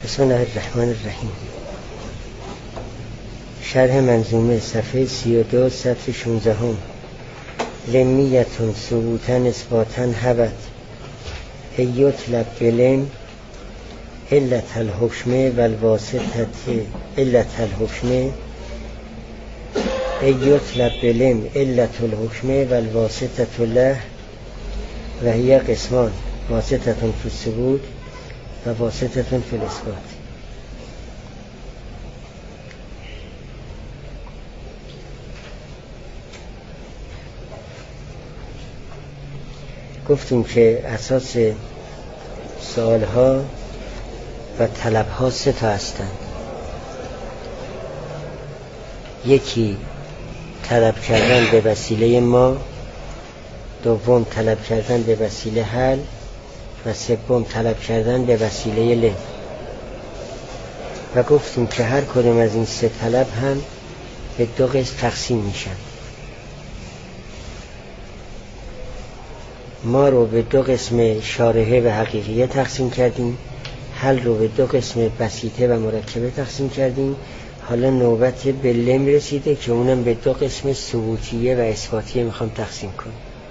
بسم الله الرحمن الرحیم. شرح منظومه صفحه 32 سطر 16. لمیتون ثبوتن اثباتن هبت ایطلب بلم علت الحکمه و الواسطت علت الحکمه ایطلب بلم علت الحکمه و الواسطت له و هی قسمان واسطتون فی الثبوت و واسطتون فی الاثبات. گفتیم که اساس سوالها و طلبها 3 تا هستند. یکی طلب کردن به وسیله ما، دوم طلب کردن به وسیله حل و سوم طلب کردن به وسیله لم. و گفتیم که هر کدوم از این 3 طلب هم به 2 قسم تقسیم میشن. ما رو به 2 قسم شارحه و حقیقیه تقسیم کردیم، حل رو به 2 قسم بسیطه و مرکبه تقسیم کردیم. حالا نوبت به لم رسیده که اونم به 2 قسم ثبوتیه و اثباتیه میخوام تقسیم کنیم.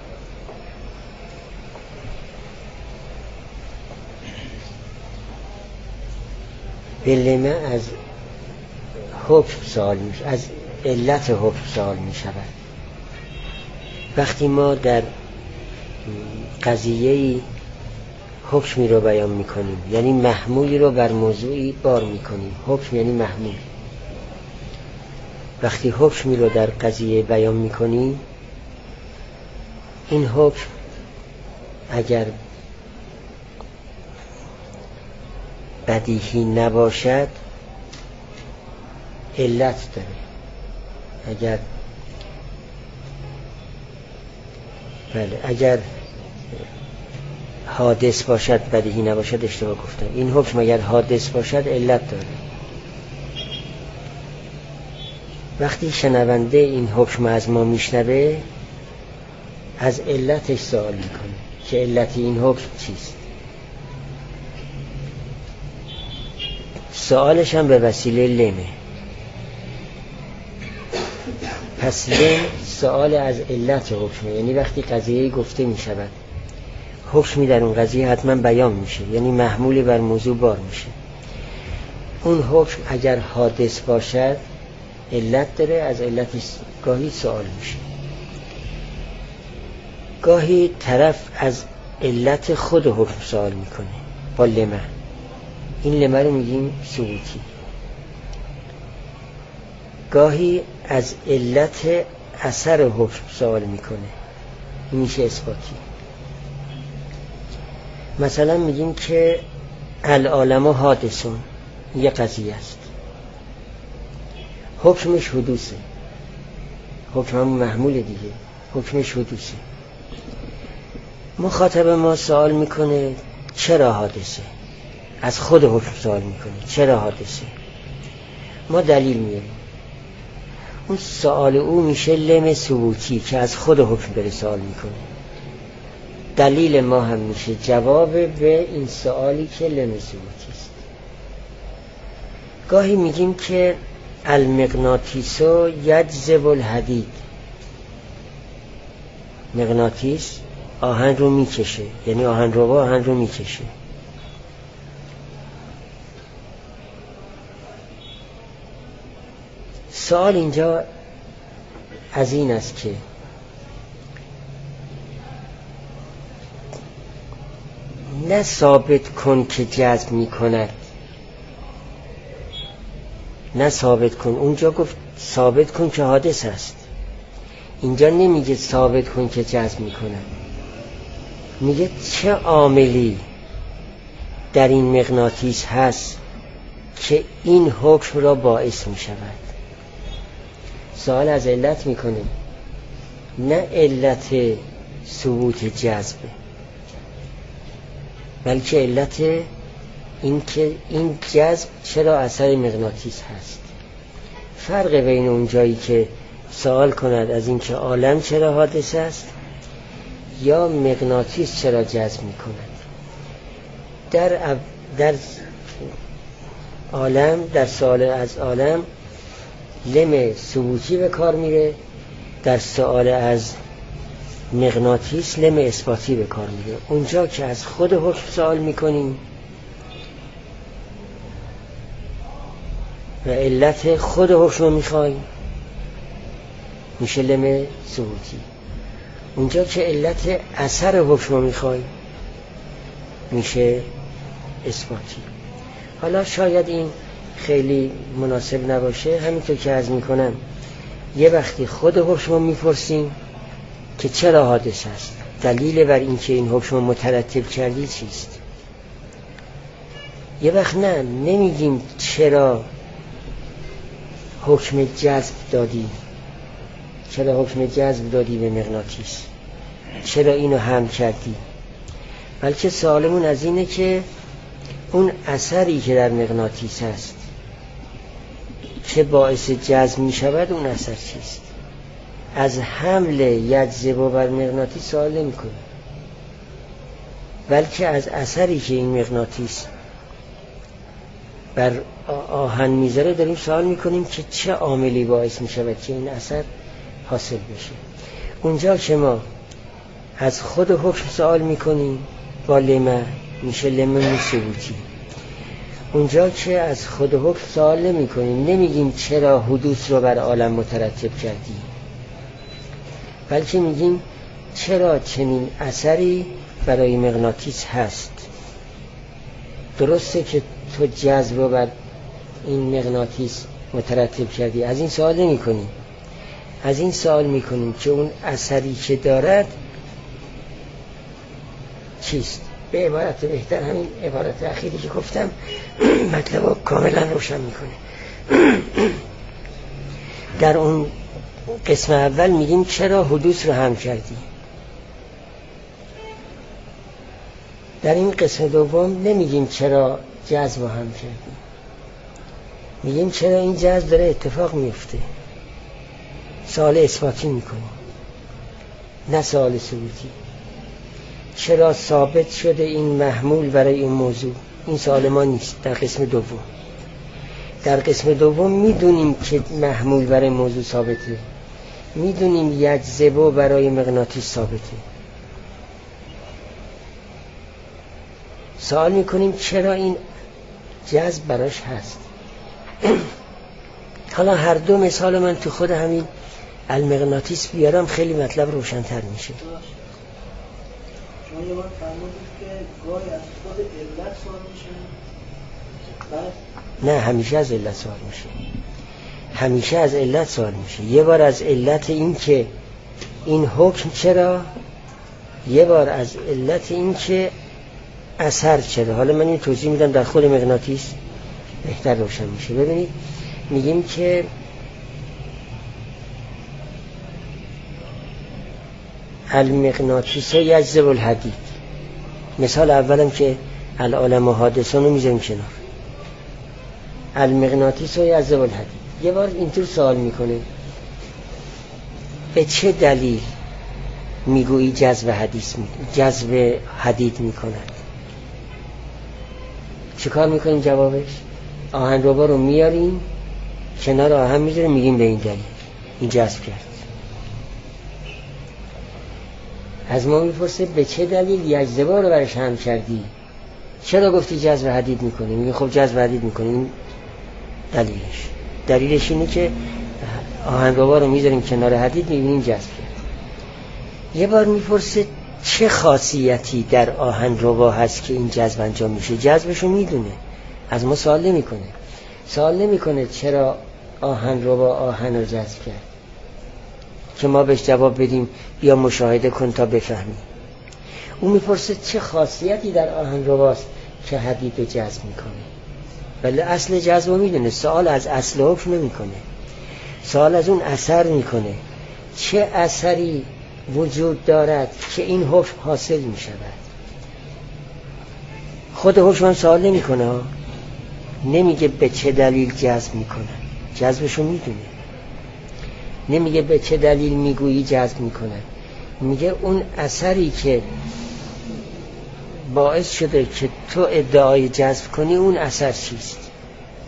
به لمه از حکم سوال میشه، از علت حکم سوال میشود. وقتی ما در قضیه‌ای حکمی رو بیان میکنیم، یعنی محمولی رو بر موضوعی بار میکنیم. حکم یعنی محمول. وقتی حکمی رو در قضیه بیان میکنیم، این حکم اگر بدیهی نباشد علت داره. اگر حادث باشد بدیهی نباشد اشتباه گفتم. این حکم اگر حادث باشد علت داره. وقتی شنونده این حکم از ما میشنوه، از علتش سوال میکنه که علت این حکم چیست. سوالش هم به وسیله لمه. پس لم سوال از علت حکمه، یعنی وقتی قضیه گفته می شود، حکمی در اون قضیه حتما بیان میشه، یعنی محمولی بر موضوع بار میشه. اون حکم اگر حادث باشد علت داره، از علتش گاهی سوال میشه. گاهی طرف از علت خود حکم سوال میکنه با لمه. این لمه رو میگیم ثبوتی. گاهی از علت اثر حکم سوال میکنه، این میشه اثباتی. مثلا میگیم که العالم حادثون، یه قضیه است، حکمش حدوثه. حکم هم محمول دیگه، حکمش حدوثه. مخاطب ما سوال میکنه چرا حادثه، از خود حکم سوال میکنه چرا حادثه. ما دلیل میاریم. اون سوال او میشه لم ثبوتی که از خود حکم بره سوال میکنه. دلیل ما هم میشه جواب به این سوالی که لم ثبوتی است. گاهی میگیم که المغناطیسو یجذب الحدید، مغناطیس آهن رو میکشه، یعنی آهن رو میکشه. سوال اینجا از این است که نه ثابت کن که جذب میکند، نه ثابت کن. اونجا گفت ثابت کن که حادث است. اینجا نمیگه ثابت کن که جذب میکند، میگه چه عاملی در این مغناطیس هست که این حکم را باعث میشود. سوال از علت میکنه، نه علت ثبوت جذبه، بلکه علت این که این جذب چرا اثر مغناطیس هست. فرق بین اون جایی که سوال کند از این که عالم چرا حادث است یا مغناطیس چرا جذب میکند. در عالم در سؤال از عالم لم ثبوتی به کار میره، در سؤال از مغناطیس لم اثباتی به کار میره. اونجا که از خود حکم سوال میکنیم و علت خود حکم رو میخوایم میشه لم ثبوتی. اونجا که علت اثر حکم رو میخوایم میشه اثباتی. حالا شاید این خیلی مناسب نباشه، همینطور که عرض میکنم یه وقتی خود حکم رو میپرسیم که چرا حادث است، دلیل بر این که این حکم رو مترتب کردی چیست. یه وقت نمیگیم چرا حکم جذب دادی، چرا حکم جذب دادی به مغناطیس، چرا اینو حمل کردی، بلکه سوالمون از اینه که اون اثری که در مغناطیس هست که باعث جذب می شود اون اثر چیست. از حمل یجذب بر مغناطیس سوال نمی کنیم، بلکه از اثری که این مغناطیس بر آهن میذاره داریم سوال میکنیم که چه عاملی باعث میشود که این اثر حاصل بشه. اونجا که ما از خود حکم سوال میکنیم با لمه میشه لمه ثبوتی. اونجا که از خود حکم سوال نمی کنیم، نمیگیم چرا حدوث رو بر عالم مترتب کردی، بلکه میگیم چرا چنین اثری برای مغناطیس هست. درسته که تو جذب رو بر این مغناطیس مترتب کردی، از این سوال نمی کنیم. از این سوال می کنیم که اون اثری که دارد چیست. به عبارت بهتر همین عبارت اخیری که گفتم مطلب رو کاملا روشن میکنه. در اون قسم اول میگیم چرا حدوث رو هم کردی، در این قسم دوم نمیگیم چرا جذب رو هم کردی، میگیم چرا این جذب داره اتفاق میفته. سوال اثباتی میکنیم نه سوال ثبوتی. چرا ثابت شده این محمول برای این موضوع، این سوال ما نیست. در قسم دوم، در قسم دوم میدونیم که محمول برای موضوع ثابته، میدونیم یجذب برای مغناطیس ثابته. سوال میکنیم چرا این جذب براش هست. حالا هر دو مثال من تو خود همین المغناطیس بیارم خیلی مطلب روشن‌تر میشه. شما یه بار فرمودید که گاهی از خود علت سوال میشه؟ نه، همیشه از علت سوال میشه. همیشه از علت سوال میشه. یه بار از علت این که این حکم چرا، یه بار از علت این که اثر چرا. حالا من این توضیح میدم در خود مغناطیس بهتر روشن میشه. ببینید میگیم که المغناطیس یجذب الحدید. مثال اولم که العالم و حادثان رو میذاریم کنار. المغناطیس یجذب الحدید. یه بار اینطور سوال میکنه به چه دلیل میگویی جذب حدید میکند. چه کار میکنیم جوابش؟ آهنربا رو میاریم کنار آهن میذاریم، میگیم به این دلیل این جذب کرد. از ما میپرسه به چه دلیل یجذبا رو برش هم کردی، چرا گفتی جذب حدید میکنی؟ میگه خب جذب حدید میکنیم. دلیلش اینه که آهنربا رو میذاریم کنار حدید میبینیم جذب کرد. یه بار میپرسه چه خاصیتی در آهنربا هست که این جذب انجام میشه. جذبشو میدونه، از ما سوال نمیکنه چرا آهنربا آهن رو جذب کرد که ما بهش جواب بدیم بیا مشاهده کن تا بفهمی. اون میپرسه چه خاصیتی در آهنرباست که حدید رو جذب میکنه، ولی اصل جذب رو میدونه. سوال از اصل حکم نمیکنه، سوال از اون اثر میکنه. چه اثری وجود دارد که این حکم حاصل میشود. خود حکم سوال نمیکنه، نمیگه به چه دلیل جذب میکنه، جذبشو میدونه. نمیگه به چه دلیل میگویی جذب میکنه، میگه اون اثری که باعث شده که تو ادعای جذب کنی اون اثر چیست.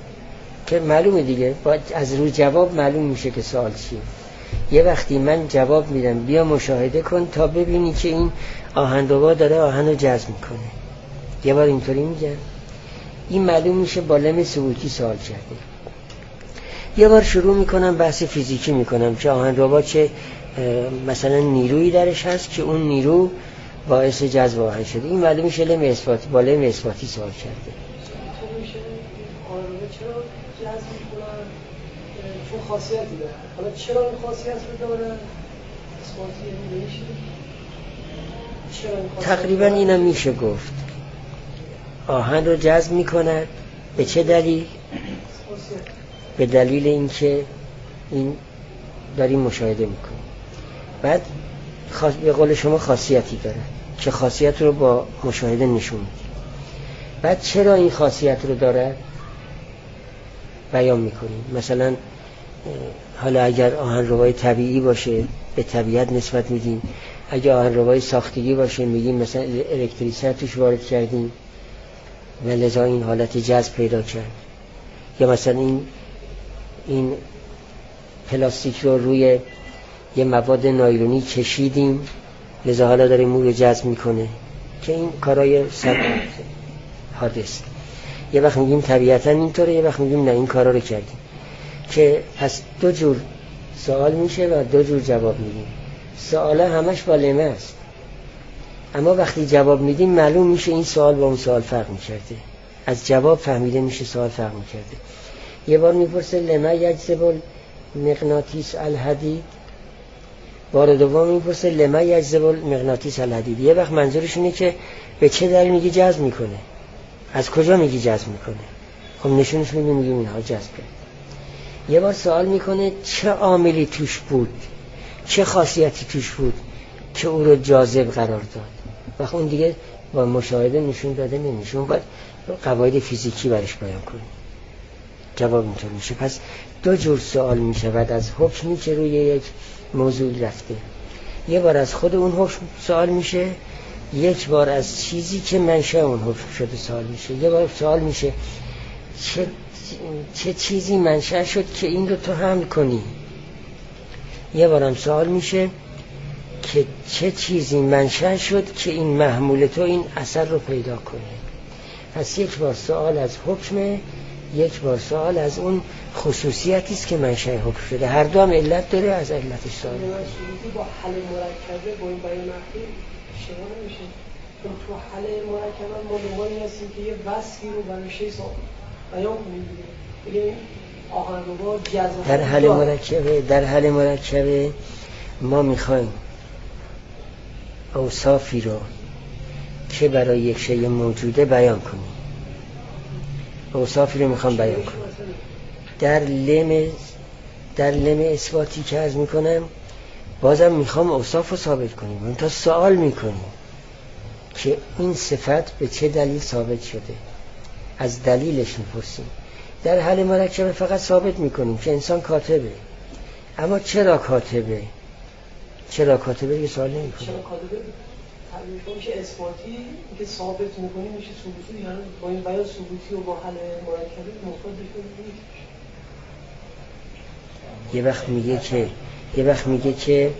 که معلومه دیگه، از روی جواب معلوم میشه که سوال چیه. یه وقتی من جواب میدم بیا مشاهده کن تا ببینی که این آهنربا داره آهن رو جذب میکنه. یه بار اینطوری میگم، این معلوم میشه با لم ثبوتی سوال کرده. یه بار شروع میکنم بحث فیزیکی میکنم که آهنربا چه مثلا نیرویی درش هست که اون نیرو باعث جذب آهن شده. این معلوم میشه لم اثباتی، با لم اثباتی سوال کرده. چرا جذب میکنن؟ چون خاصیتی داره. حالا چرا این خاصیت رو داره؟ اثباتی نمیشه. تقریبا اینم میشه گفت. آهن رو جذب میکند به چه دلیل؟ به دلیل اینکه این داریم مشاهده میکنیم. بعد به قول شما خاصیتی داره که خاصیت رو با مشاهده نشون میده. بعد چرا این خاصیت رو داره بیان میکنیم. مثلا حالا اگر آهنربای طبیعی باشه به طبیعت نسبت میدیم، اگر آهنربای ساختگی باشه میگیم مثلا الکتریسیته توش وارد کردیم و لذا این حالت جذب پیدا کرد. یا مثلا این پلاستیک رو روی یه مواد نایلونی کشیدیم لذا حالا داره مو رو جذب میکنه، که این کارای حادث. یه وقت میگیم طبیعتا اینطوره، یه وقت میگیم نه این کارا رو کردیم. که پس دو جور سوال میشه و دو جور جواب میدیم. سواله همش با لمه است، اما وقتی جواب میدیم معلوم میشه این سوال با اون سوال فرق میکرده. از جواب فهمیده میشه سوال فرق میکرده. یه بار میپرسه لمه یجذب المغناطیس الحدید، بار دوم میپرسه لمه یجذب المغناطیس الحدید. یه وقت منظورش اینه که به چه دلیل میگی جذب میکنه، از کجا میگی جذب میکنه. خب نشونش میدیم اینها جذب کرد. یه بار سوال میکنه چه عاملی توش بود، چه خاصیتی توش بود که او رو جاذب قرار داد. و اون دیگه با مشاهده نشون داده نمیشه، اون باید قواعد فیزیکی برش بیان کنه. جواب اینطور میشه. پس دو جور سوال میشه بعد از حکمی که روی یک موضوع رفته. یه بار از خود اون حکم سوال میشه، یک بار از چیزی که منشأ اون حکم شده سوال میشه. یه بار سوال میشه چه چیزی منشأ شد که این رو تو حمل کنی. یه بارم سوال میشه که چه چیزی منشأ شد که این محمول تو این اثر رو پیدا کنه. پس یک بار سوال از حکمه، یک بار سوال از اون خصوصیتی است که منشأ حکم شده. هر دو هم علت داره، از علتش سوال با حل مرکبه با این بیان نحوی اشتباه نمیشه. تو حل مرکبه ما دنبال هستیم که یه وصفی رو برای شی بیان کنیم دیگه. آهنربا جذب در حل مرکبه ما میخوایم اوصافی رو که برای یک شی موجوده بیان کنیم. اوصافی رو میخوام بیان کنم. در لم اثباتی که عرض میکنم بازم میخوام اوصاف رو ثابت کنیم. اون تا سوال میکنیم که این صفت به چه دلیل ثابت شده، از دلیلش میپرسیم. در حل مرکبه فقط ثابت میکنیم که انسان کاتبه، اما چرا کاتبه یه سوال نمیکنیم. چرا کاتبه میشه اثباتی که ثابت میکنیم میشه ثبوتی، یعنی با این بیان ثبوتی و با حل مرکبه مفرد بشه. یه وقت میگه که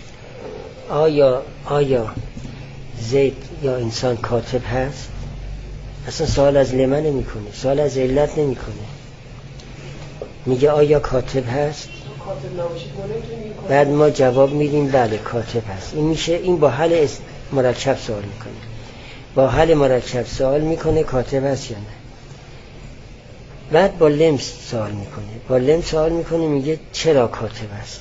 آیا زید یا انسان کاتب هست. اصلا سوال از لمن نمیکنه، سوال از علت نمیکنه. میگه آیا کاتب هست؟ بعد ما جواب میدیم بله کاتب هست. این میشه، این با حل مرکب سوال میکنه. با حل مرکب سوال میکنه کاتب هست یا نه. بعد با لمس سوال میکنه، میگه چرا کاتب هست،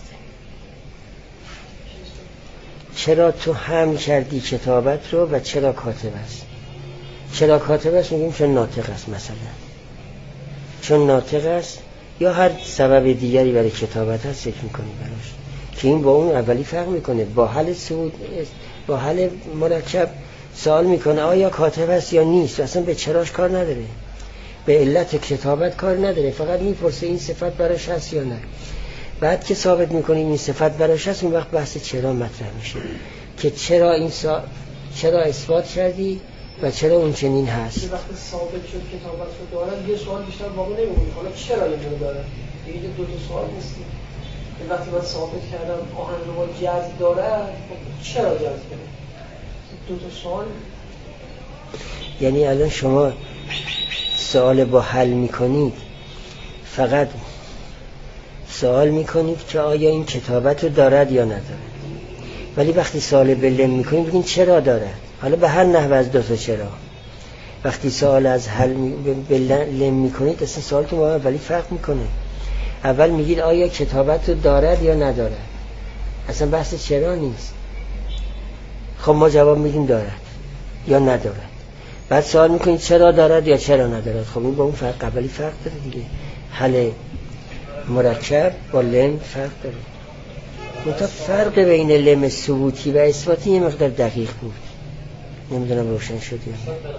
چرا تو حمل کردی کتابت رو و چرا کاتب هست. چرا کاتب است میگیم چون ناطق است، مثلا چون ناطق است یا هر سبب دیگری برای کتابت هست فکر میکنی براش، که این با اون اولی فرق میکنه. با حل مرکب سوال میکنه آیا کاتب است یا نیست، اصلا به چراش کار نداره، به علت کتابت کار نداره، فقط میپرسه این صفت براش هست یا نه. بعد که ثابت میکنیم این صفت براش هست، اون وقت بحث چرا مطرح میشه که چرا اثبات کردی و چرا اون چنین هست. وقتی ثابت شد کتابت رو دارن یه سوال بیشتر باقی نمیمونه. حالا چرا اینو داره؟ دیگه دو تا سوال نیست. وقتی من ثابت کردم آهنربا جذب دارد، چرا جذب داره؟ دو تا سوال. یعنی الان شما سوال با حل میکنید، فقط سوال میکنید که آیا این کتابت رو دارد یا ندارد، ولی وقتی سوال به لم میکنید بگین چرا دارد. حالا به هر نحو از دو تا چرا. وقتی سوال از حل به لم میکنید اصلا سوالتون با اولی فرق میکنه. اول میگید آیا کتابت رو دارد یا ندارد، اصلا بحث چرا نیست. خب ما جواب میدیم دارد یا ندارد. بعد سوال میکنید چرا دارد یا چرا ندارد. خب این با اون فرق قبلی فرق داره دیگه. حل مرکب با لم فرق داره. منتها فرق بین لم ثبوتی و اثباتی یه مقدار دقیق بود. نمیدونم روشن شد یا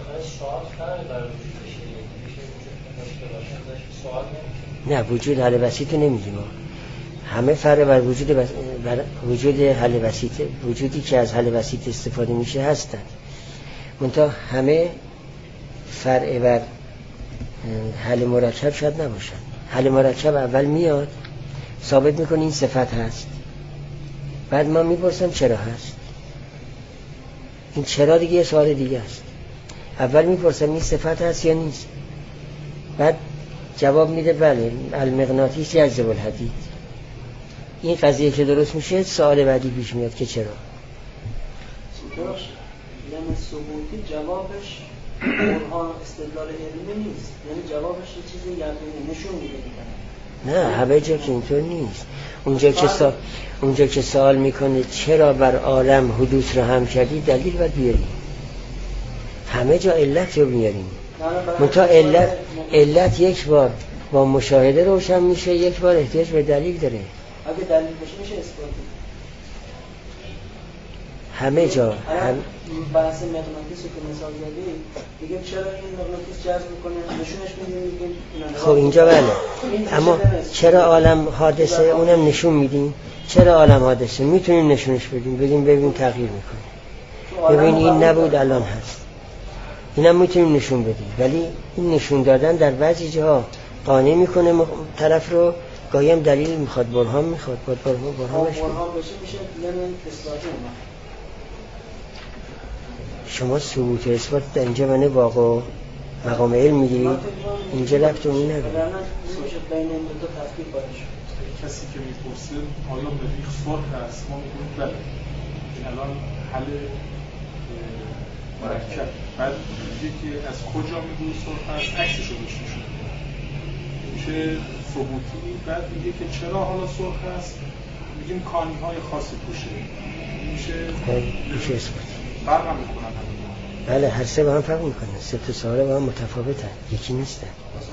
نه. وجود حل وسیط رو نمیگیم. همه فرق بر وجود حل وسیط، وجودی که از حل وسیط استفاده میشه هستن. منتها همه فرع بر حل مرکب شاید نباشن. حل مرکب اول میاد ثابت میکنه این صفت هست، بعد ما میپرسم چرا هست. این چرا دیگه یه سوال دیگه است. اول میپرسم این صفت هست یا نیست، بعد جواب میده بله المغناطیس یجذب الحدید. این قضیه که درست میشه سوال بعدی پیش میاد که چرا. لم ثبوتی جوابش برهان استدلال علمی نیست، یعنی جوابش یه چیزی یقینی نشون میده. نه همه جا که اینطور نیست. اونجا که سوال میکنه چرا بر عالم حدوث رو هم کردی، دلیل باید بیاریم. همه جا علت رو بیاریم. منتها علت یک بار با مشاهده روشن میشه، یک بار احتیاج به دلیل داره. اگه دلیل بشه میشه اثباتی. همه جا بحث مغناطیس که مثال زدی دیگه، چرا این مغناطیس جذب میکنه نشونش میدیم. خب اینجا بله، اما چرا عالم حادثه اونم نشون میدیم. چرا عالم حادثه میتونیم نشونش بدیم، ببین تغییر میکنه، ببین این نبود الان هست، اینم میتونیم نشون بدیم. ولی این نشون دادن در بعضی جاها قانع میکنه طرف رو، گاهی هم دلیل میخواد، برهان میخواد، برهان بشه میشه یعنی اثباتی. شما ثبوت و اثبات در اینجا معنی واقع مقام علم میگیرید، اینجا ربط اون نداره. کسی که میپرسه آیا مریخ سرخ هست، ما میگیم بله، این الان حل مرکب. بعد میگه که از کجا میگه سرخ هست، عکسشو بهش نشون میده، میشه ثبوتی. بعد میگه که چرا حالا سرخ هست، میگیم کانی های خاصی پوشه، میشه اثبات. فرق هم میکنن. بله هر سه با هم فرق میکنن، سه تا سوال با هم متفاوتن، یکی نیستن.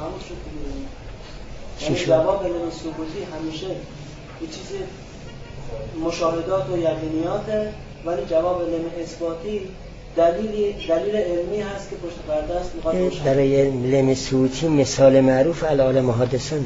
یعنی جواب علم ثبوتی همیشه یه چیز مشاهدات و یقینیاته، ولی جواب علم اثباتی دلیل علمی هست که پشت پرده است میخواد روشن. برای علم ثبوتی مثال معروف العالم حادثانه.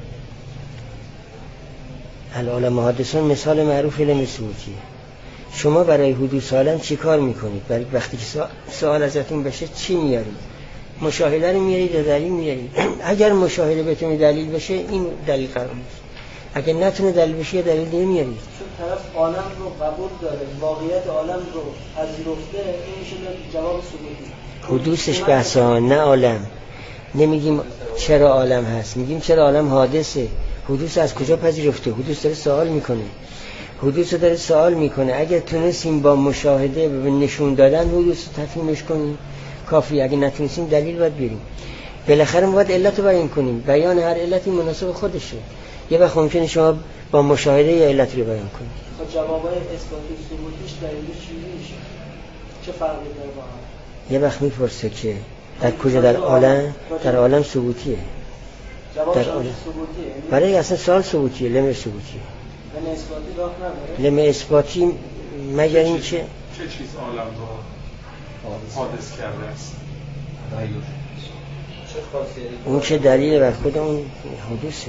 العالم حادثان مثال معروف علم ثبوتیه. شما برای حدوث عالم چی کار میکنید؟ برای وقتی که سوال ازتون بشه چی میارید؟ مشاهده رو میارید یا دلیل میارید؟ اگر مشاهده بتونه دلیل بشه این دلیل قرار میشه، اگر نتونه دلیل بشه دلیل نمیارید. چون طرف عالم رو قبول داره، واقعیت عالم رو پذیرفته، این میشه جواب ثبوتی. حدوثش بحثا نه عالم. نمیگیم چرا عالم هست، میگیم چرا عالم حادثه. حدوث از کجا پذیرفته؟ حدوث داره سوال میکنه. حدوث رو داره سوال میکنه. اگر تونستیم با مشاهده به نشون دادن حدوث رو تفهیمش کنیم کافی، اگه نتونستیم دلیل باید بیاریم. بالاخره باید علت رو بیان کنیم. بیان هر علتی مناسب خودشه. یه وقت ممکنه شما با مشاهده یه علت رو بیان کنید. خب جوابای اثباتی ثبوتیش دلیلش چی میشه؟ چه فرقی داره با هم؟ یه وقت میپرسه که در کجا در عالم ثبوتیه. جوابش در عالم ثبوتیه. برای اصلا سوال ثبوتیه، لم ثبوتیه. لم اثباتی راه نداره. لم اثباتی مگر این چه چیز عالم رو حادث کرده است؟ اون چه دلیل بر خود اون حدوثه.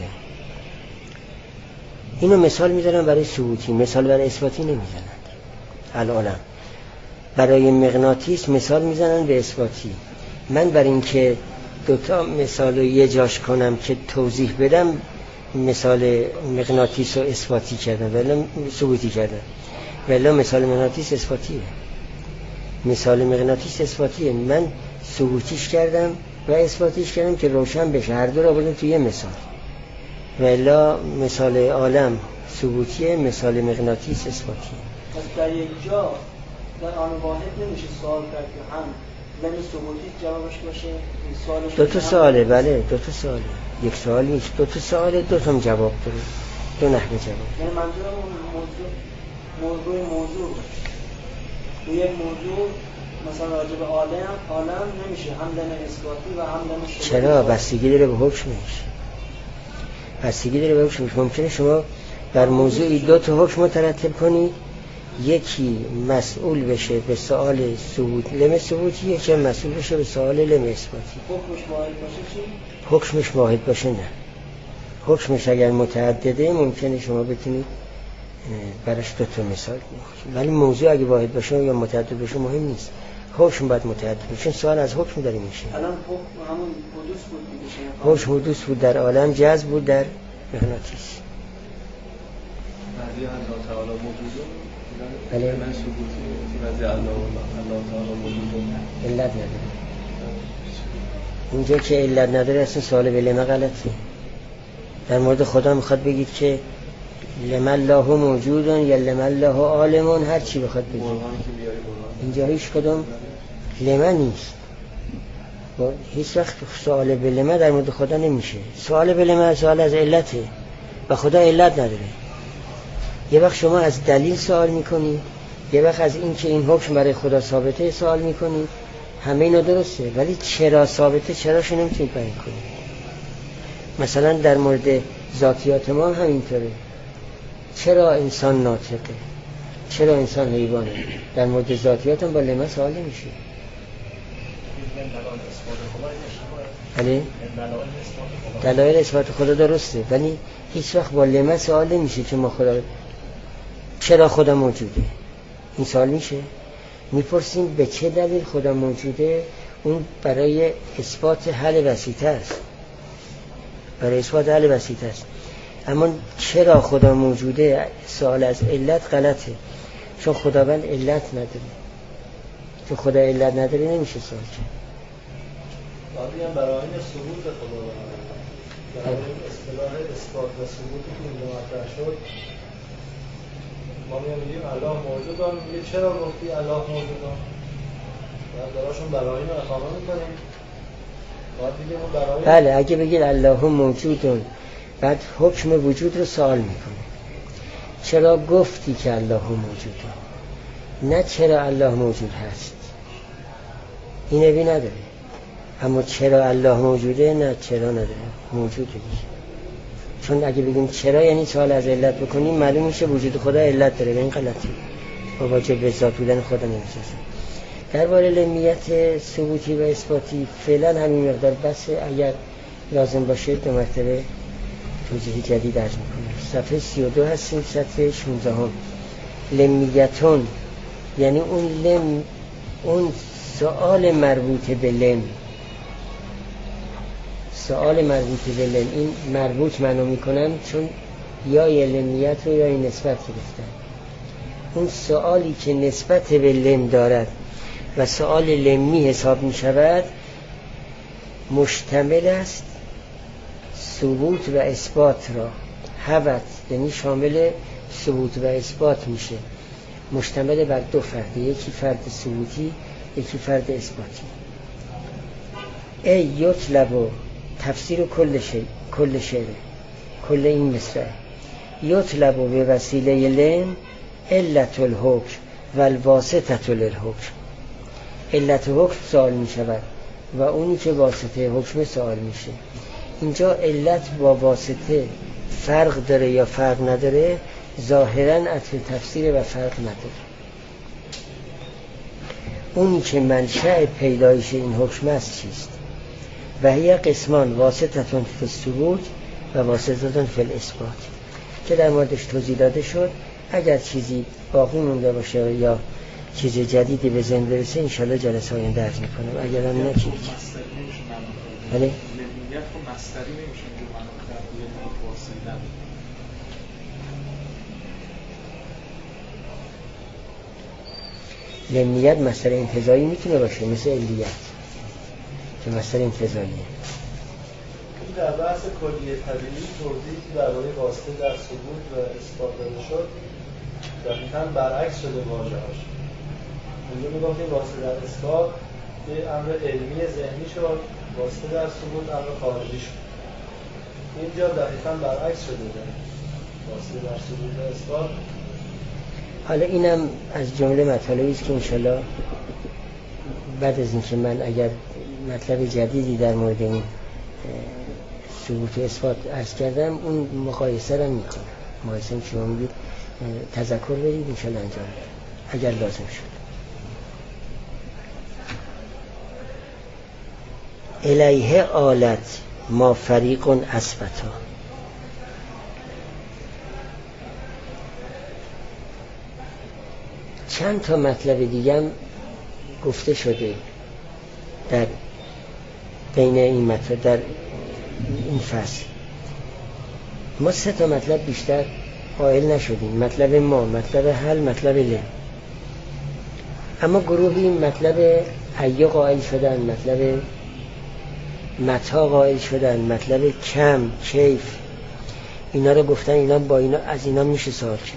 اینو مثال میذارن برای ثبوتی، مثال برای اثباتی نمیزنن. العالم برای مغناطیس مثال میزنن به اثباتی. من برای اینکه دوتا مثال رو یه جاش کنم که توضیح بدم مثال مغناطیس رو اثباتی کردم ولی ثبوتی کردم، ولی مثال مغناطیس اثباتیه. مثال مغناطیس اثباتیه، من ثبوتیش کردم و اثباتیش کردم که روشن بشه، هر دو رو بردم توی یه مثال. ولی مثال عالم ثبوتیه، مثال مغناطیس اثباتیه. پس در یک جا در آن واحد نمیشه سوال کرد که هم لم ثبوتی جوابش باشه این سوالش دو تا سواله. بله دو تا سواله، یک سوال نیست، دو تا سواله، دو تا جواب داره، دو نحوه جواب. یعنی منظورم موضوع روی یک موضوع مثلا راجع به عالم نمیشه هم لم اثباتی و هم لم ثبوتی. چرا؟ بستگی داره به حکمش، بستگی داره به حکمش. ممکنه شما در موضوعی دو تا حکم مترتب کنید، یکی مسئول بشه به سوال ثبوت لم ثبوتی، یکی مسئول بشه به سوال لم اثباتی. حکمش واحد باشه چی؟ حکمش واحد باشه نه. حکمش اگر متعدده ممکنه شما بتونید براش دو تا مثال بگید، ولی موضوع اگه واحد باشه یا متعدد باشه مهم نیست. حکم باید متعدد باشه، چون سوال از حکم داره میشه. الان حکم همون حدوث بود دیگه. حکم حدوث بود در عالم، جذب بود در مغناطیس. بعضی الله تعالی موجوده، بله من ثبوتی، بعضی الله تعالی موجوده علت نداره. اونجا که علت نداره اصلا سوال به لما غلطه. در مورد خدا میخواد بگید که لما الله موجودون یا لما الله عالمون، هر چی بخواد بگید. اینجا هیچ کدوم لما نیست. هیچ وقت سوال به لما در مورد خدا نمیشه. سوال به لما سوال از علته و خدا علت نداره. یه وقت شما از دلیل سوال میکنید، یه وقت از این که این حکم برای خدا ثابته سوال میکنید. همه اینا درسته، ولی چرا ثابته، چراشو نمیتونید بیان کنید. مثلا در مورد ذاتیات ما همینطوره. چرا انسان ناطقه، چرا انسان حیوانه، در مورد ذاتیات هم با لما سوال نمیشه. بله دلایل اثبات خدا درسته، ولی هیچ وقت با لما سوال نمیشه که ما خدا چرا خدا موجوده. این سوال میشه، میپرسیم به چه دلیل خدا موجوده. اون برای اثبات حل وسیطه است، برای اثبات حل وسیطه است. اما چرا خدا موجوده سوال از علت غلطه، چون خداوند علت نداره. چون خدا علت نداره نمیشه سوال کرد. بعدی برای ثبوت خداوند، برای اصطلاح اثبات و ثبوتی که اینجا مطرح شد، ما میگیم الله موجودان، میگه چرا گفتی الله موجودان؟ بعد دراشون برای ما اقامه میکنیم. بعد دیگه اون برای بله اگه بگید الله موجودون، بعد حکم وجود رو سوال میکنه. چرا گفتی که الله موجوده، نه چرا الله موجود هست. این نبی نداره. اما چرا الله موجوده، نه چرا نداره، موجوده دیگه. چون اگه بگیم چرا یعنی سوال از علت بکنیم، معلوم میشه وجود خدا علت داره و این غلطه. با واجب به ذات بودن خدا نمیسازه. درباره لمیت ثبوتی و اثباتی فعلا همین مقدار بسه. اگر لازم باشه دو مرتبه توضیح جدید عرض میکنم. صفحه 32 هستیم، صفحه 16 هم. لمیتون یعنی اون سؤال مربوط به لم، سؤال مربوط به لم. این مربوط معنی میکنن چون یا لمیت رو یا نسبت گرفتن. اون سؤالی که نسبت به لم دارد و سؤال لمی حساب می شود، مشتمل است ثبوت و اثبات را. حوت یعنی شامل ثبوت و اثبات میشه، مشتمل بر دو فرد، یکی فرد ثبوتی یکی فرد اثباتی. ای یطلب و تفسیر کل شعر، کل این مصرع. یطلب و به وسیله لم علت الحکم و الواسطه للحکم. علت حکم سوال می شود و اونی که واسطه حکم سوال میشه. اینجا علت با واسطه فرق داره یا فرق نداره، ظاهراً عطف تفسیر و فرق نداره. اونی که منشأ پیدایش این حکم است چیست؟ و هی قسمان واسطتون فی الثبوت و واسطتون فی الاثبات، که در موردش توضیح داده شد. اگر چیزی باقی مونده باشه یا چیز جدیدی به ذهن برسه انشالله جلسه آینده عرض میکنم. اگر هم نه چی بله؟ لمیت و مصدری نمیشه اینجا معنا کرد لمیت واصل نداره. لمیت مصدر انتزاعی میتونه باشه مثل علیت که مصدر انتزاعیه. در بحث کلیه طبیعی توضیحی که درباره واسطه در ثبوت و اثبات داده شد دقیقاً برعکس شده واژه‌اش. اونجا میگم که واسطه در اثبات یه امر علمی ذهنی شد، واسطه در ثبوت امر خارجی شد. اینجا دقیقاً برعکس شده واسطه در ثبوت و اثبات. حالا اینم از جمله مطالبی است که انشالله بعد از اینکه من اگر مطلب جدیدی در مورد این ثبوت و اثبات عرض کردم اون مقایسه را میکنم. مقایسه که شما میگید تذکر برید انشالله انجام بدم اگر لازم شد. الیه آلت ما فریق اثبتا. چند تا مطلب دیگه هم گفته شده در بین این مطلب در این فصل. ما 3 تا مطلب بیشتر قائل نشدیم. مطلب ما، مطلب حل، مطلب ل. اما گروهی مطلب ایو قائل شدن، مطلب متا قائل شدن، مطلب کم، کیف، اینا رو گفتن. اینا با اینا از اینا میشه سوال کرد.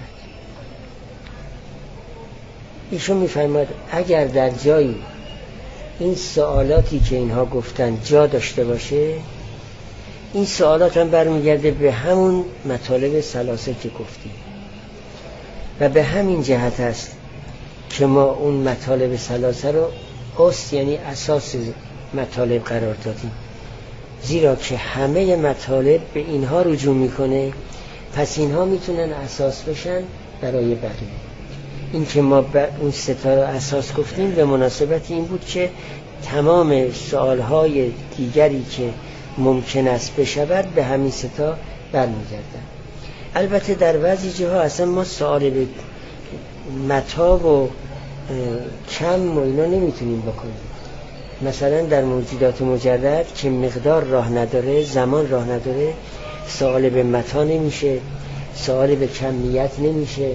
ایشون میفرماد اگر در جایی این سوالاتی که اینها گفتن جا داشته باشه، این سوالات هم برمیگرده به همون مطالب ثلاثه که گفتیم و به همین جهت است که ما اون مطالب ثلاثه رو اصل یعنی اساس مطالب قرار دادیم، زیرا که همه مطالب به اینها رجوع میکنه. پس اینها میتونن اساس بشن برای بقیه. این که ما اون 3 تا رو اساس گفتیم به مناسبت این بود که تمام سوالهای دیگری که ممکن است بشود به همین 3 تا برمیگردن. البته در بعضی جاها اصلا ما سوال به متا و کم و اینا نمیتونیم بکنیم. مثلا در موجودات مجرد که مقدار راه نداره، زمان راه نداره، سوال به متا نمیشه، سوال به کمیت نمیشه.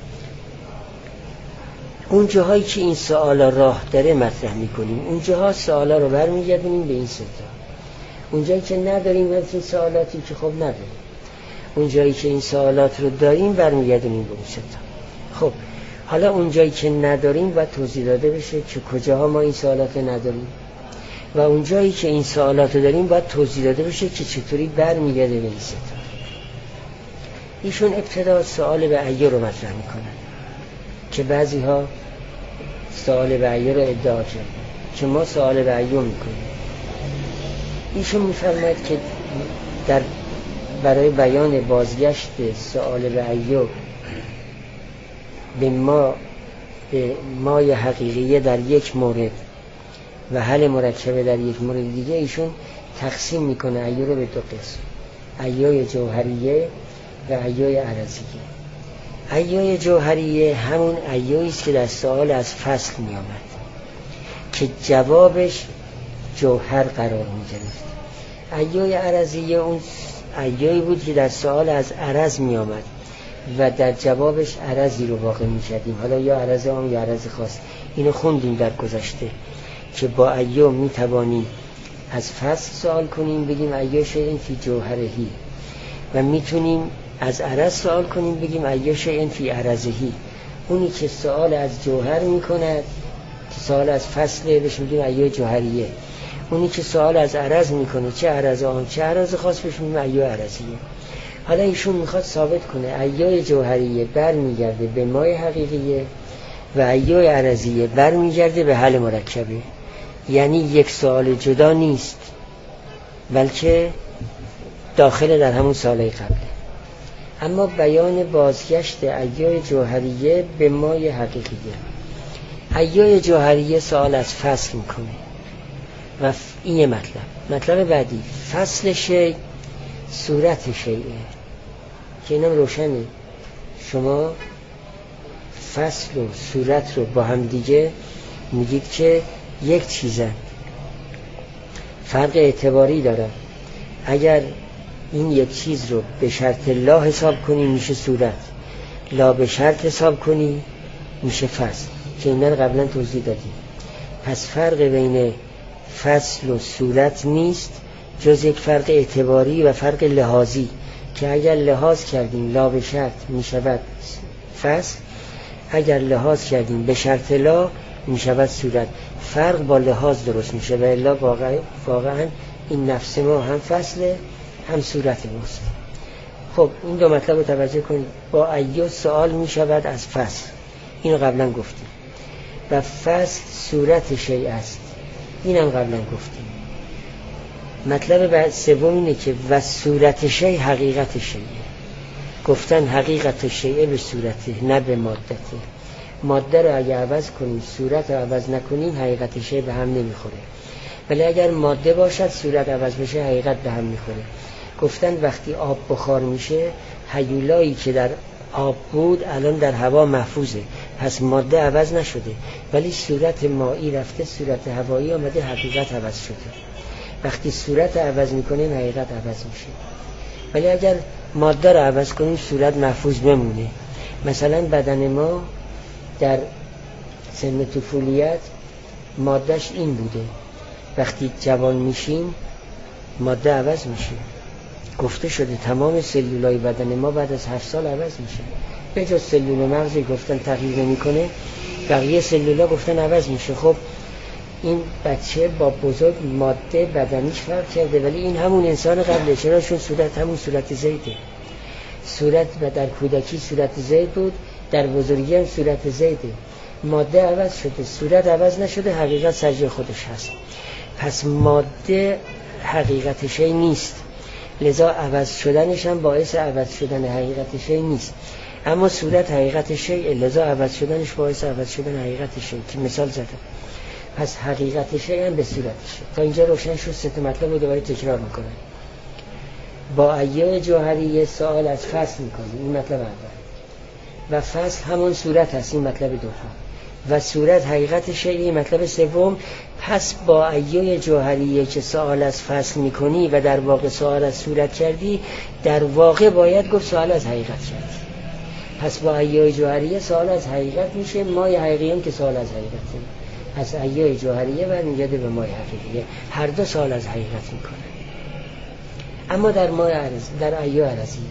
اون جاهایی که این سوالا راه داره مطرح میکنیم، اون جاها سوالا رو برمیگردونیم به این 3 تا. اون جایی که نداریم همچین سوالاتی که خب نداریم، اون جایی که این سوالات رو داریم برمیگردونیم به اون 3 تا. خب حالا اون جایی که نداریم باید توضیح داده بشه که کجاها ما این سوالات نداریم و اون جایی که این سوالات رو داریم باید توضیح داده بشه که چطوری برمیگرده به این 3 تا. ایشون ابتدا سوال به ایو رو مطرح میکنن که بعضی ها سوال به ایو رو ادعا کردن که ما سوال به ایو میکنیم. ایشون میفرماید که برای بیان بازگشت سوال به ایو به مای حقیقیه در یک مورد و حل مرکبه در یک مورد دیگه، ایشون تقسیم میکنه ایو رو به 2 قسم: ایوی جوهریه و ایوی عرضیه. ایوی جوهریه همون ایویی است که در سوال از فصل می آمد که جوابش جوهر قرار می گرفت. ایوی عرضیه اون ایویی بود که در سوال از عرض می آمد و در جوابش عرضی رو واقع می کردیم، حالا یا عرض عام یا عرض خاص. اینو خوندیم در گذشته که با ایو می توانیم از فصل سوال کنیم بگیم ایو شیء فی جوهرهی، و میتونیم از عرض سوال کنیم بگیم ایو شیء فی عرضهی. اونی که سوال از جوهر میکند، سوال از فصله، بهش میگیم ایو جوهریه. اونی که سوال از عرض میکنه، چه عرض عام چه عرض خاص، بهش میگیم ایو عرضیه. حالا ایشون میخواد ثابت کنه ایو جوهریه برمیگرده به مای حقیقیه و ایو عرضیه برمیگرده به حل مرکبه. یعنی یک سوال جدا نیست، بلکه داخل در همون سوال قبله. اما بیان بازگشت ایو جوهریه به مای حقیقیه، ایو جوهریه سوال از فصل میکنه و این یه مطلب بعدی فصل شیء صورت شیء که اینم روشنه. شما فصل و صورت رو با هم دیگه میگید که یک چیزن، فرق اعتباری داره. اگر این یک چیز رو به شرط لا حساب کنی میشه صورت، لا به شرط حساب کنی میشه فصل، که اینا رو قبلا توضیح دادیم. پس فرق بین فصل و صورت نیست جز یک فرق اعتباری و فرق لحاظی، که اگر لحاظ کردیم لا به شرط میشود فصل، اگر لحاظ کردیم به شرط لا میشود صورت. فرق با لحاظ درست میشه و الا واقعا این نفس ما هم فصله هم صورت ماست. خب این دو مطلب رو توجه کنید. با ایو سوال میشود از فصل، اینو قبلا گفتیم، و فصل صورت شیء است، اینم قبلا گفتیم. مطلب بعد سوم اینه که و صورت شیء حقیقت شیء. گفتن حقیقت شیء به صورته نه به مادته. ماده رو اگه عوض کنیم صورت رو عوض نکنیم حقیقت شیء به هم نمیخوره، ولی اگر ماده باشد صورت عوض بشه حقیقت به هم میخوره. گفتن وقتی آب بخار میشه هیولایی که در آب بود الان در هوا محفوظه، پس ماده عوض نشده، ولی صورت مایی رفته صورت هوایی آمده، حقیقت عوض شده. وقتی صورت عوض میکنیم حقیقت عوض میشه، ولی اگر ماده رو عوض کنیم صورت محفوظ بمونه. مثلا بدن ما در سن طفولیت مادهش این بوده، وقتی جوان میشیم ماده عوض میشه. گفته شده تمام سلولای بدن ما بعد از 7 سال عوض میشه، به جز سلول مغزی گفتن تغییر نمیکنه، بقیه سلولا گفتن عوض میشه. خب این بچه با بزرگ ماده بدنیش فرق کرده، ولی این همون انسان قبله. چرا؟ چون صورت همون صورت زیده. صورت و در کودکی صورت زید بود، در بزرگی هم صورت زیده. ماده عوض شده، صورت عوض نشده، حقیقت سر خودش هست. پس ماده حقیقت شیء نیست، لذا عوض شدنش هم باعث عوض شدن حقیقت شیء نیست. اما صورت حقیقت شیء، لذا عوض شدنش باعث عوض شدن حقیقت شیء، که مثال زدم. پس حقیقت شیء هم به صورتشه. تا اینجا روشن شد. 3 مطلب رو دوباره تکرار میکنه. با ایه جوهری سوال از فصل میکنه، این مطلب اول، و فصل همون صورت هست، این مطلب دوم، و صورت حقیقت شیء، مطلب سوم. پس با ایه جوهریه که سوال از فصل میکنی و در واقع سوال از صورت کردی، در واقع باید گفت سوال از حقیقت کردی. پس با ایه جوهریه سوال از حقیقت میشه، مای حقیقی هم که سوال از حقیقته. پس ایه جوهریه برمیگرده به مای حقیقیه، هر دو سوال از حقیقت میکنه. اما در مای عرض، در ایه عرضیه،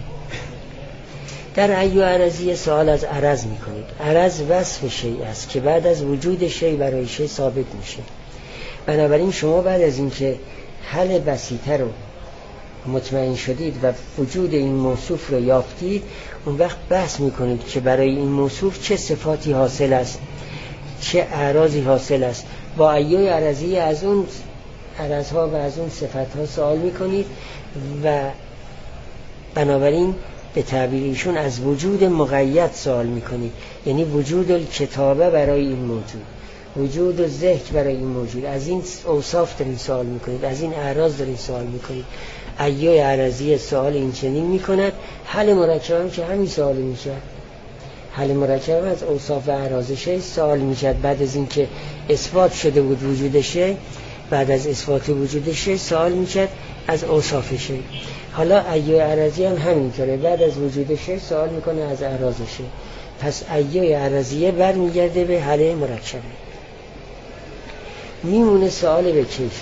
در ایه عرضیه سوال از عرض میکنید. عرض وصف شیء است که بعد از وجود شیء برای شیء ثابت میشه. بنابراین شما بعد از اینکه حل بسیطه رو مطمئن شدید و وجود این موصوف رو یافتید، اون وقت بحث میکنید که برای این موصوف چه صفاتی حاصل است، چه اعراضی حاصل است. با ایه عرضیه از اون عرضها و از اون صفتها سوال میکنید و بنابراین به تعبیر ایشون از وجود مقید سوال میکنید، یعنی وجود الکتابه برای این موجود، وجود ذکر برای این موجود. از این اوصاف دارین سوال میکنید، از این اعراض دارین سوال میکنید. ایه عرضیه سوال این چنین میکند. حل مرکب هم که همین سوال میشه. حل مرکب از اوصاف و اعراض شیء سوال میشه. بعد از اینکه اثبات شده بود وجود شیء، بعد از اثبات وجود شیء سوال میشه از اوصاف شیء. حالا ایه عرضیه هم همینطوره، بعد از وجود شیء سوال میکنه از اعراض شیء. پس ایه عرضیه برمیگرده به حل مرکبه. میمونه سوال به کیفه.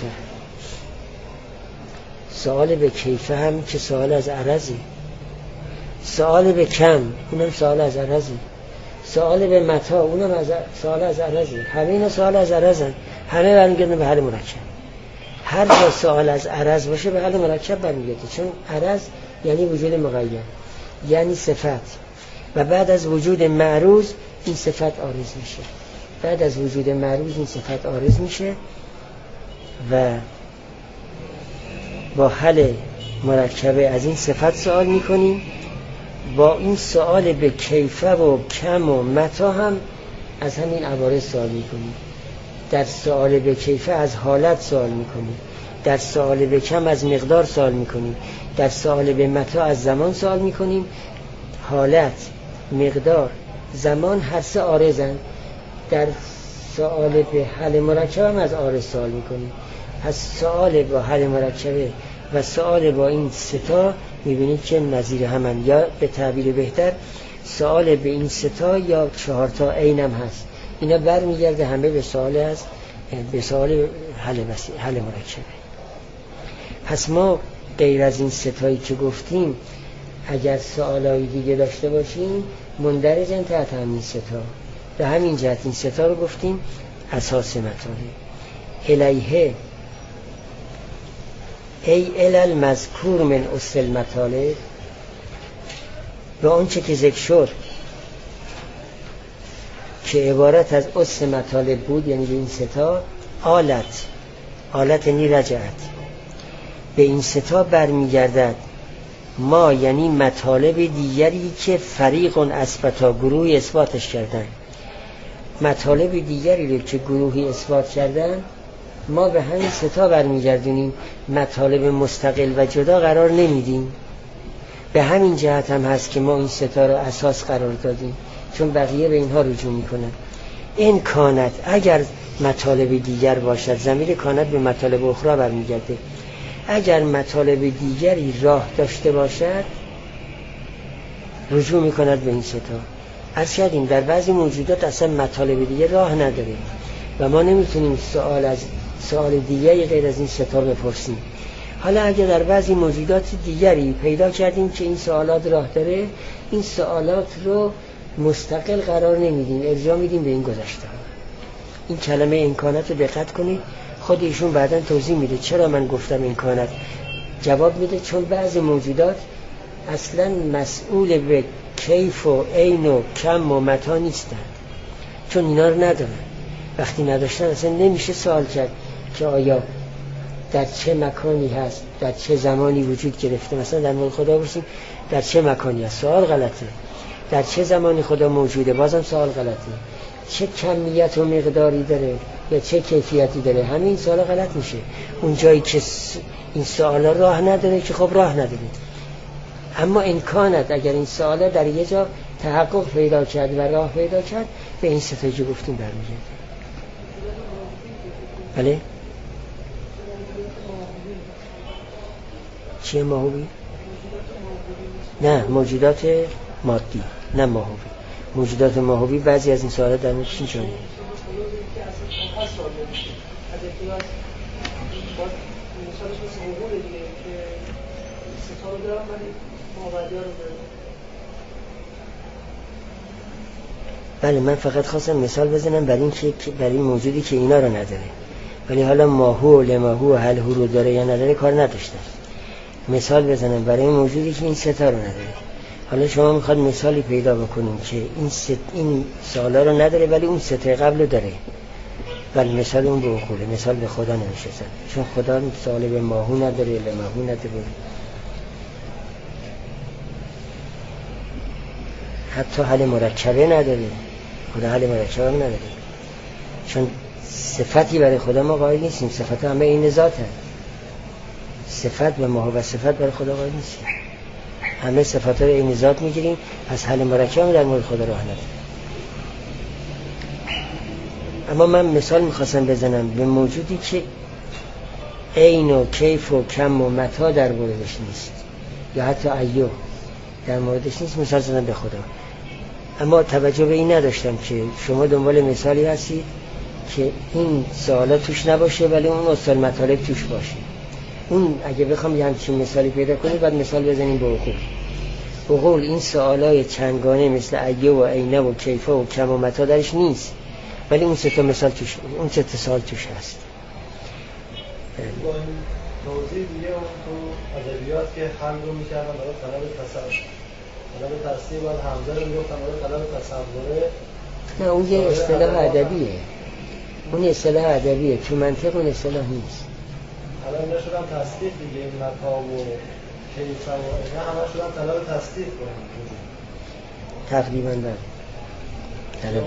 سوال به کیفه هم که سوال از عرضی، سوال به کم اونم سوال از عرضی، سوال به متا اونم سوال از عرضی. همه اینا سوال از عرضن، همه برمیگردن به حل مرکب. هر جا سوال از عرض باشه به حل مرکب برمیگرده، چون عرض یعنی وجود مقید، یعنی صفت، و بعد از وجود معروض این صفت عارض میشه. بعد از وجود معروض این صفت عارض میشه و با حل مرکبه از این صفت سوال میکنیم. با این سوال به کیفه و کم و متا هم از همین عوارض سوال میکنیم. در سوال به کیفه از حالت سوال میکنیم، در سوال به کم از مقدار سوال میکنیم، در سوال به متا از زمان سوال میکنیم. حالت، مقدار زمان هر سه عارضن. در سوال به حل مرکب هم از عارض سوال میکنیم. پس سوال با حل مرکبه و سوال با این سه تا میبینید که نظیر همن، یا به تعبیر بهتر سوال به این سه تا یا 4 تا عینم هست. اینا برمیگرده همه به سوال حل مرکبه. پس ما غیر از این سه تایی که گفتیم اگر سوالای دیگه داشته باشیم مندرجن تحت همین سه تا. به همین جهت این سه تا رو گفتیم اساس مطالب. الیه ای علل مذکور من اصل مطالب، به آنچه که ذکر شد که عبارت از اصل مطالب بود، یعنی به این سه تا آلت یعنی رجعت، به این سه تا برمیگردد. ما یعنی مطالب دیگری که فریق اثبتا گروهی اثباتش کردن، مطالب دیگری رو که گروهی اثبات کردن ما به همین سه تا برمیگردونیم، مطالب مستقل و جدا قرار نمیدیم. به همین جهت هم هست که ما این سه تا رو اساس قرار دادیم، چون بقیه به اینها رجوع میکنن. این کانت اگر مطالب دیگر باشد، ضمیر کانت به مطالب اخرى برمیگرده. اگر مطالب دیگری راه داشته باشد رجوع میکند به این سه تا. عرض کردیم در بعضی موجودات اصلا مطالب دیگر راه نداره و ما نمیتونیم سوال دیگری غیر از این سه تا بپرسیم. حالا اگر در بعضی موجودات دیگری پیدا کردیم که این سوالات راه داره، این سوالات رو مستقل قرار نمیدیم، ارجاع میدیم به این گذشته ها. این کلمه امکانات رو دقت کنید، خود ایشون بعداً توضیح میده چرا من گفتم امکانات. جواب میده چون بعضی موجودات اصلاً مسئول به کیف و عین و کم و متا نیستن، چون اینا رو ندارن. وقتی نداشتن اصلا نمیشه سوال کرد که آیا در چه مکانی هست، در چه زمانی وجود گرفته. مثلا در مورد خدا باشیم در چه مکانی هست، سوال غلطه. در چه زمانی خدا موجوده، بازم سوال غلطه. چه کمیت و مقداری داره یا چه کیفیتی داره، همین سوال غلط میشه. اون جایی که این سوالا راه نداره که خب راه نداره. اما امکانات اگر این سوالا در یه جا تحقق پیدا کرد و راه پیدا کرد، به این ستاجی گفتیم برمیگرده. بله؟ چیه ماهوی؟ نه، موجودات مادی، نه ماهوی. موجودات ماهوی بعضی از این سوالات در چی شده؟ بله، من فقط خواستم مثال بزنم برای این موجودی که اینا رو نداره، ولی حالا ماهو و لماهو و هل هو رو داره یا نداره کار نداشتم. مثال بزنم برای این موجودی که این ستا رو نداره. حالا شما میخواد مثالی پیدا بکنیم که این سالا رو نداره ولی اون ستا قبل رو داره، ولی مثال اون به عقوله، مثال به خدا نمیشه زد، چون خدا سال به ماهو نداره، لماهو نداره، حتی حل مرکبه نداره. خدا حل مرکبه هم نداره، چون صفتی برای خدا ما قائل نیستیم. صفت همه این ذات هست. صفت و ماهو و صفت برای خدا قائل نیستیم، همه صفات رو این ذات میگیریم. پس حل مرکب هم در مورد خدا راه نداره. اما من مثال میخواستم بزنم به موجودی که عین و کیف و کم و متا در موردش نیست، یا حتی ایو در موردش نیست. مثال زدم به خدا. اما توجه به این نداشتم که شما دنبال مثالی هستید که این سوالات توش نباشه ولی اون اصل مطالب توش باشه. اون اگه بخوام یه همچین مثالی پیدا کنید بعد مثال بزنیم به عقول. عقول این سوالای چندگانه مثل ایو و عینه و کیفه و کم و متا درش نیست، ولی اون سه تا مثال توش، اون سه تا سوال توش هست. با این توضیح دیگه اون تو ادبیات که حل رو میکردن برای طلب تصور، طلب تصدیق بعد حمزه رو میگفتن برای طلب تصوره. نه، اون یه اصطلاح ادبیه. اون اصطلاح ادبیه، تو منطق اون اصطلاح نیست. الان نشدن تصدیق دیگه، این متا و کیفه و اینا همه شدن طلب تصدیق کنیم تقریبا. بله، طلب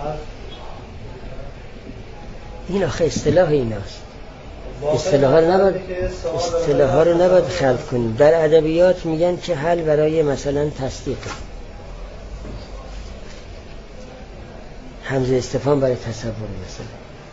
این آخه اصطلاح ایناست. اصطلاح رو نباید خلط کنیم. در ادبیات میگن که حل برای مثلا تصدیق، همزه استفهام برای تصور مثلا.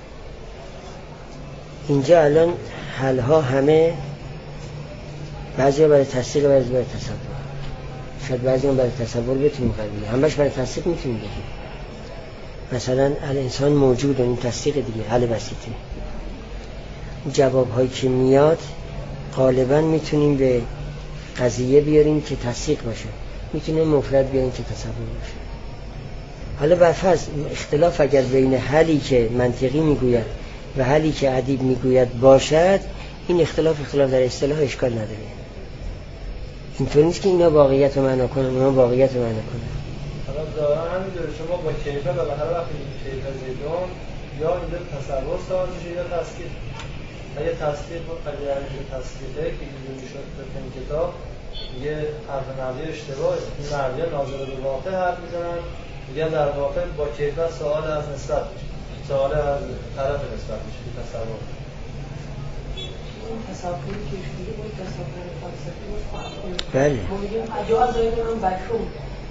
اینجا الان حلها همه بعضی برای تصدیق و بعضی برای تصور. شاید بعضی هم برای تصور بتونیم قبول، همش برای تصدیق میتونیم بگیم. مثلا الانسان موجود و این تصدیق دیگه، حل بسیطه. جواب هایی که میاد غالبا میتونیم به قضیه بیاریم که تصدیق باشه، میتونیم مفرد بیاریم که تصور باشه. حالا برفرض اختلاف اگر بین حلی که منطقی میگوید و حلی که ادیب میگوید باشد، این اختلاف در اصطلاح اشکال نداره. اینطور نیست که اینا واقعیت رو معنا کنن اونا واقعیت رو معنا کنن. حالا ظاهرا همینطوره، شما با کیفیت بالاخره وقتی کیفیت زیدون یا اینجا تصور ساز میشه یا تصدیق. اگه تصدیق اگه تصدیقه که اینجا میشد بکنیم کتاب یه حرف نحوی اشتباه، این نحوی ناظر به واقع حرف میزنن، میگن در واقع با کیفیت سوال از نسبت میشه، سوال از طرف نسبت میشه که تصور. تصوری که شده باید تصور فلسفی باید فرق کنیم. بله. ما میگیم اجاز زایدون هم بکرون.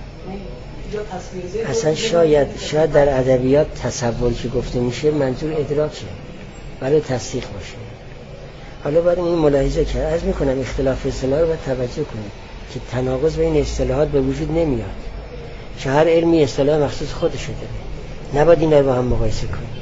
اصلا شاید در ادبیات تصور که گفته میشه منظور ادراکه ولی تصدیق باشه. حالا باید این ملاحظه کرد. عرض میکنم اختلاف اصطلاح رو باید توجه کنید که تناقض بین اصطلاحات به وجود نمیاد، که هر علمی اصطلاح مخصوص خودشه داره، نباید این رو با هم مقایسه کنید.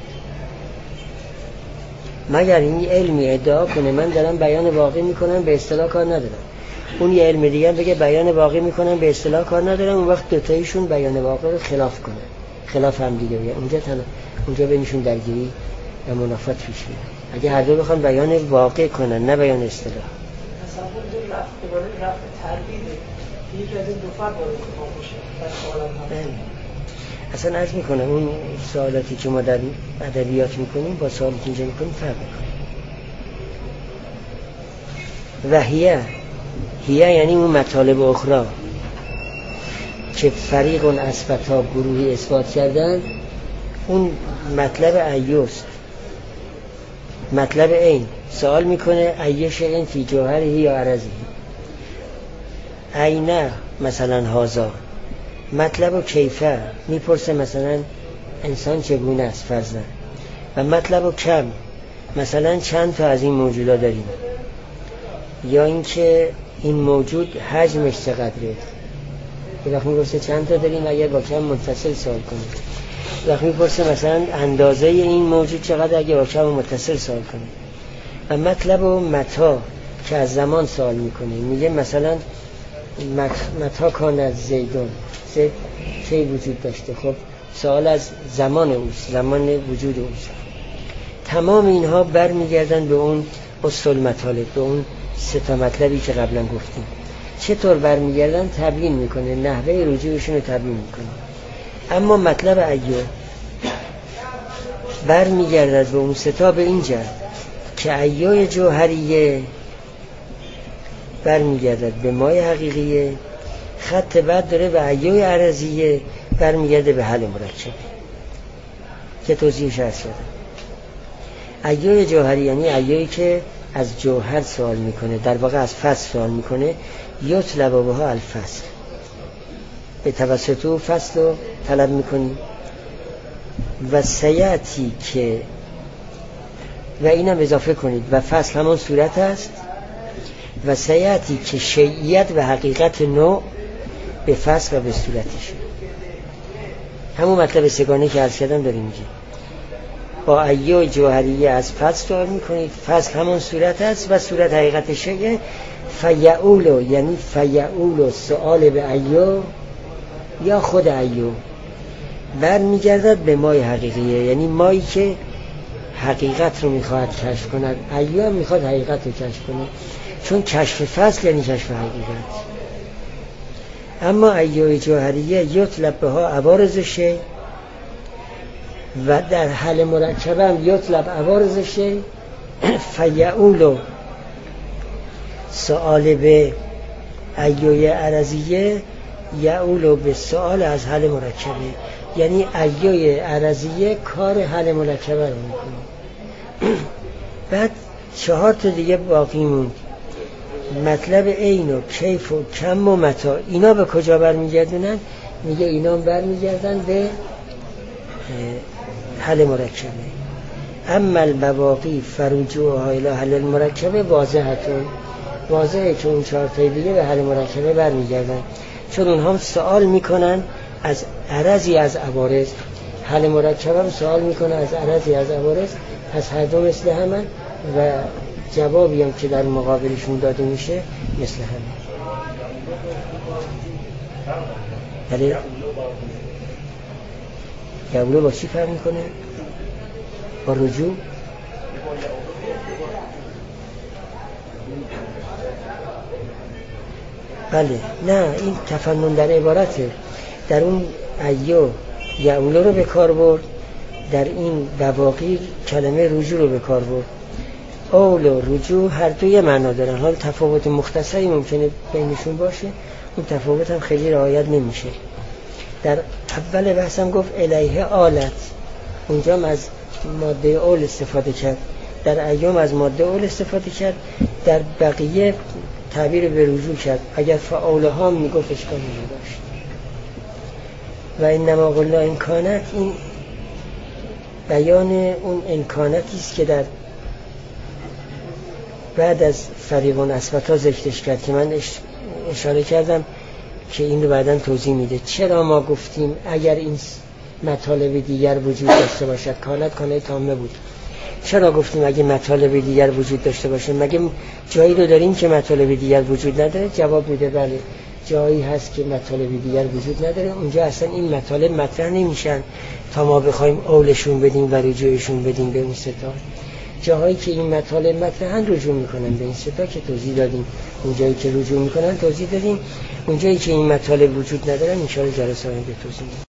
مگر این علمی ادعا کنه من دارم بیان واقع میکنم به اصطلاح کار ندارم، اون یه علم دیگه بگه بیان واقع میکنم به اصطلاح کار ندارم، اون وقت دوتایشون بیان واقع رو خلاف کنن، خلاف هم دیگه بگه، اونجا بینشون درگیری و منافات پیش میاد. اگه هر دو بخوان بیان واقع کنن نه بیان اصطلاح. تصور دو رفت تربیده یکی از این دو فرد باید اتفاق باشه در سوال هم. اصلا عرض میکنم اون سوالاتی که ما در ادبیات میکنیم با سوالی که اینجا میکنیم فرق میکنیم. و هیه یعنی اون مطالب اخرى که فریق اثبتا گروهی اثبات کردن، اون مطلب ایوست، مطلب این سوال میکنه ایش این فی جوهری یا عرضی اینه مثلا هازا، مطلب و کیفه میپرسه مثلا انسان چگونه است فرضاً، و مطلب و کم مثلا چند تا از این موجودات داریم، یا اینکه این موجود حجمش چقدره. یه وقت میپرسه چند تا داریم اگر با کم متصل سوال کنیم، یه وقت میپرسه مثلا اندازه این موجود چقدر اگر با کم متصل سوال کنیم. و مطلب و متا که از زمان سوال میکنه، میگه مثلا متا کان از زیدون، زید کی وجود داشته، خب سوال از زمان اوست، زمان وجود اوست. تمام اینها برمیگردن به اون اصول مطالب، به اون سه تا مطلبی که قبلا گفتیم. چطور برمیگردن؟ تبیین میکنه، نحوه رجوعشون رو تبیین میکنه. اما مطلب ایو برمیگردد به اون سه تا به این جهت که ایو جوهریه برمیگردد به مای حقیقیه، خط بعد داره به ایو عرضیه برمیگرده به حل مرکب که توضیحش عرض شده. ایو جوهری یعنی ایویی که از جوهر سوال میکنه، در واقع از فصل سوال میکنه. یطلب بها الفصل، به توسط او فصل رو طلب میکنی. و سیعتی که و اینم اضافه کنید و فصل همون صورت است. و سیعتی که شیعیت و حقیقت نوع به فصل و به صورتش، همون مطلب سگانه که عرض کردم داریم میگه. با ایو جوهریه از فصل سوال میکنید، فصل همون صورت است و صورت حقیقت شیعه. فیعولو یعنی فیعولو سؤال به ایو یا خود ایو برمیگردد به مای حقیقیه، یعنی مایی که حقیقت رو میخواد کشف کند. ایو هم میخواد حقیقت رو کشف کنه، چون کشف فصل یعنی کشف حقیقت. اما ایو جوهریه یطلب بها عوارضشه و در حل مرکبه هم یطلب عوارضشه. فیعولو سؤال به ایوی عرضیه یعولو به سؤال از حل مرکبه، یعنی ایوی عرضیه کار حل مرکبه رو میکنه. بعد 4 تا دیگه باقی موند. مطلب عین و کیف و کم و متا، اینا به کجا برمیگردونن؟ میگه اینا برمیگردن به حل مرکبه. اما البواقی فرجوعها الی حل المرکبه واضحه که اون 4 تای دیگه به حل مرکبه برمیگردن، چون اونها هم سوال میکنن از عرضی از عوارض، حل مرکبه هم سوال میکنه از عرضی از عوارض، پس هر دو مثل همه و جوابی هم که در مقابلشون داده میشه مثل همه. بله یعولو با چی فرق میکنه؟ با رجوع؟ بله نه، این تفنن در عبارته. در اون ایو یعولو رو به کار برد، در این بواقی کلمه رجوع رو به کار برد. اول و رجوع هر دوی معنا دارن، حال تفاوت مختصری ممکنه بینشون باشه، اون تفاوت هم خیلی رعایت نمیشه. در اول بحثم گفت الیه آلت، اونجا هم از ماده اول استفاده کرد، در ایام از ماده اول استفاده کرد، در بقیه تعبیر به رجوع کرد. اگر فعالها میگفت اشکالی نداشت. و انما قلنا امکانت، این بیان اون امکانتی است که در بعد از فریقون اثبتا ذکرش کرد که من اشاره کردم که این رو بعداً توضیح میده. چرا ما گفتیم اگر این مطالب دیگر وجود داشته باشد، کانت تامه بود، چرا گفتیم اگه مطالب دیگر وجود داشته باشه؟ مگه جایی رو داریم که مطالب دیگر وجود نداره؟ جواب بوده بله، جایی هست که مطالب دیگر وجود نداره، اونجا اصلا این مطالب مطرح نمیشن تا ما بخوایم اولشون بدیم و رجوعشون بدیم به اون ستا. جاهایی که این مطالب مطرحن رجوع میکنن به این ستا که توضیح دادیم، اونجایی که رجوع میکنن توضیح دادیم، اونجایی که این مطالب وجود ندارن ان شاء الله جلسه آینده توضیح میدیم.